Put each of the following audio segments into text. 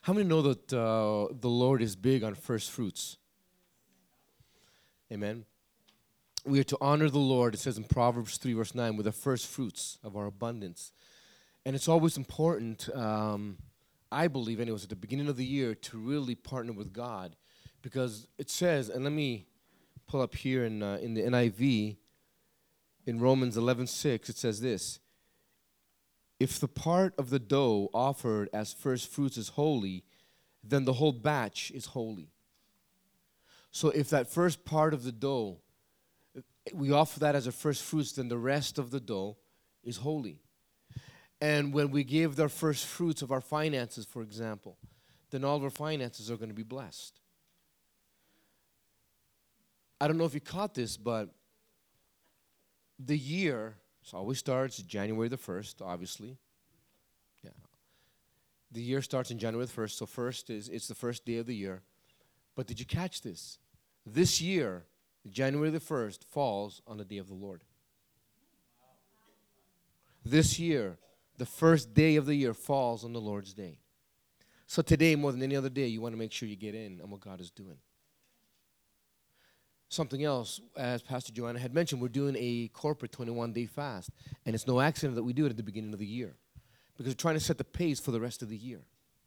How many know that the Lord is big on first fruits? Amen. We are to honor the Lord, it says in Proverbs 3, verse 9, with the first fruits of our abundance. And it's always important, I believe, anyways, at the beginning of the year to really partner with God. Because it says, and let me pull up here in the NIV, in Romans 11:6, it says this: if the part of the dough offered as first fruits is holy, then the whole batch is holy. So if that first part of the dough, we offer that as a first fruits, then the rest of the dough is holy. And when we give the first fruits of our finances, for example, then all of our finances are going to be blessed. I don't know if you caught this, but the year, so always starts January the 1st, obviously. Yeah. The year starts in January the 1st, so it's the first day of the year. But did you catch this? This year, January the 1st, falls on the day of the Lord. This year, the first day of the year falls on the Lord's day. So today, more than any other day, you want to make sure you get in on what God is doing. Something else, as Pastor Joanna had mentioned, we're doing a corporate 21-day fast. And it's no accident that we do it at the beginning of the year, because we're trying to set the pace for the rest of the year.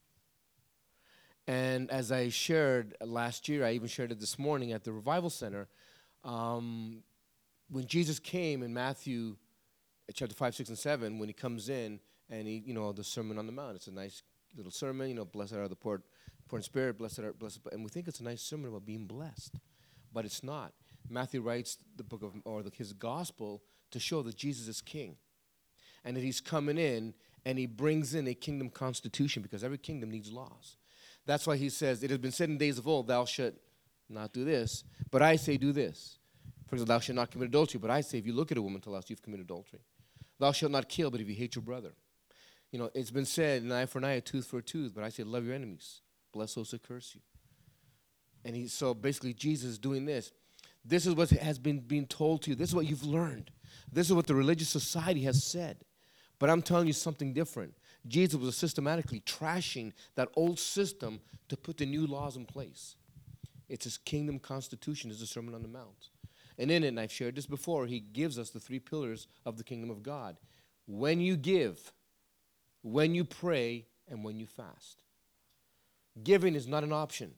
And as I shared last year, I even shared it this morning at the Revival Center, when Jesus came in Matthew chapter 5, 6, and 7, when he comes in and he, the Sermon on the Mount, it's a nice little sermon, blessed are the poor in spirit, blessed, and we think it's a nice sermon about being blessed. But it's not. Matthew writes the book of, his gospel to show that Jesus is king. And that he's coming in and he brings in a kingdom constitution, because every kingdom needs laws. That's why he says, it has been said in days of old, thou shalt not do this, but I say do this. For example, thou shalt not commit adultery, but I say if you look at a woman to lust, you've committed adultery. Thou shalt not kill, but if you hate your brother. It's been said, an eye for an eye, a tooth for a tooth, but I say love your enemies. Bless those who curse you. And so basically Jesus is doing this. This is what has been being told to you. This is what you've learned. This is what the religious society has said. But I'm telling you something different. Jesus was systematically trashing that old system to put the new laws in place. It's his kingdom constitution, it's the Sermon on the Mount. And in it, and I've shared this before, he gives us the 3 pillars of the kingdom of God. When you give, when you pray, and when you fast. Giving is not an option.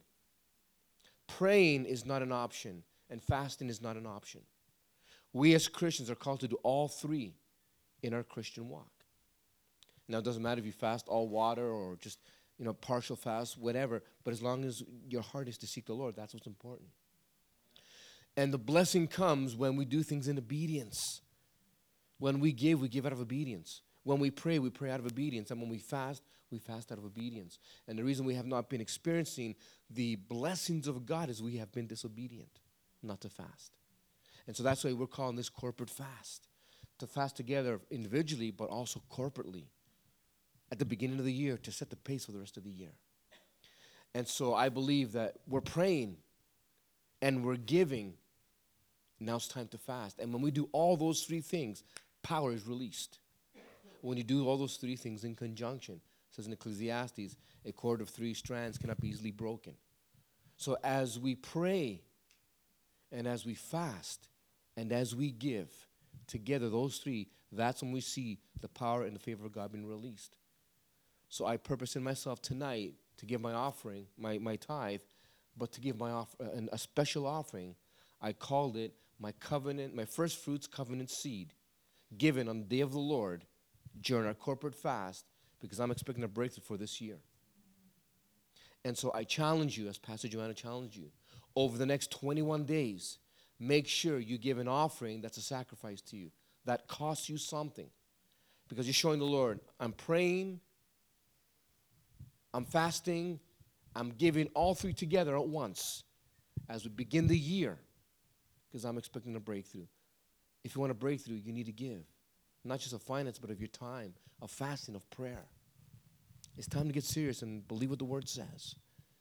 Praying is not an option, and fasting is not an option. We as Christians are called to do all 3 in our Christian walk. Now, it doesn't matter if you fast all water or just, partial fast, whatever, but as long as your heart is to seek the Lord, that's what's important. And the blessing comes when we do things in obedience. When we give out of obedience. When we pray out of obedience. And when we fast out of obedience. And the reason we have not been experiencing the blessings of God is we have been disobedient, not to fast. And so that's why we're calling this corporate fast. To fast together individually, but also corporately at the beginning of the year to set the pace for the rest of the year. And so I believe that we're praying and we're giving. Now it's time to fast. And when we do all those 3 things, power is released. When you do all those 3 things in conjunction, it says in Ecclesiastes, a cord of 3 strands cannot be easily broken. So as we pray and as we fast and as we give together, those 3, that's when we see the power and the favor of God being released. So I purpose in myself tonight to give my offering, my tithe, but to give a special offering. I called it my covenant, my first fruits covenant seed, given on the day of the Lord during our corporate fast, because I'm expecting a breakthrough for this year. And so I challenge you, as Pastor Joanna challenged you, over the next 21 days, make sure you give an offering that's a sacrifice to you, that costs you something. Because you're showing the Lord, I'm praying, I'm fasting, I'm giving all 3 together at once as we begin the year, because I'm expecting a breakthrough. If you want a breakthrough, you need to give. Not just of finance, but of your time, of fasting, of prayer. It's time to get serious and believe what the Word says.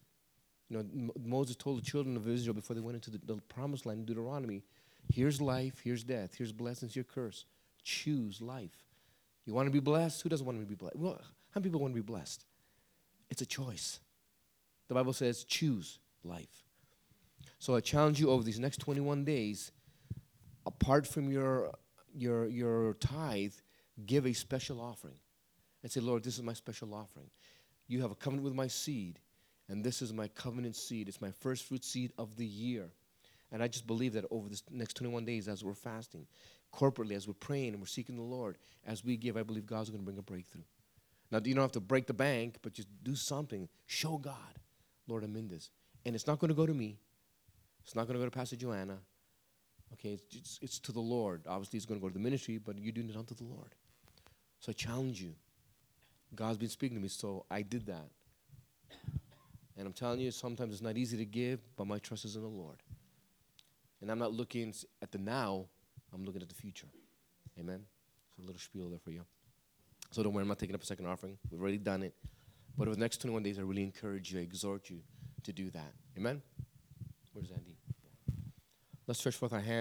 Moses told the children of Israel before they went into the promised land in Deuteronomy, here's life, here's death, here's blessings, here's curse. Choose life. You want to be blessed? Who doesn't want to be blessed? Well, how many people want to be blessed? It's a choice. The Bible says choose life. So I challenge you over these next 21 days, apart from your tithe, give a special offering. And say, Lord, this is my special offering. You have a covenant with my seed, and this is my covenant seed. It's my first fruit seed of the year. And I just believe that over this next 21 days, as we're fasting, corporately, as we're praying and we're seeking the Lord, as we give, I believe God's going to bring a breakthrough. Now, you don't have to break the bank, but just do something. Show God, Lord, I'm in this. And it's not going to go to me. It's not going to go to Pastor Joanna. Okay, it's to the Lord. Obviously, it's going to go to the ministry, but you're doing it unto the Lord. So I challenge you. God's been speaking to me, so I did that. And I'm telling you, sometimes it's not easy to give, but my trust is in the Lord. And I'm not looking at the now, I'm looking at the future. Amen? So a little spiel there for you. So don't worry, I'm not taking up a second offering. We've already done it. But over the next 21 days, I really encourage you, I exhort you to do that. Amen? Where's Andy? Let's stretch forth our hands.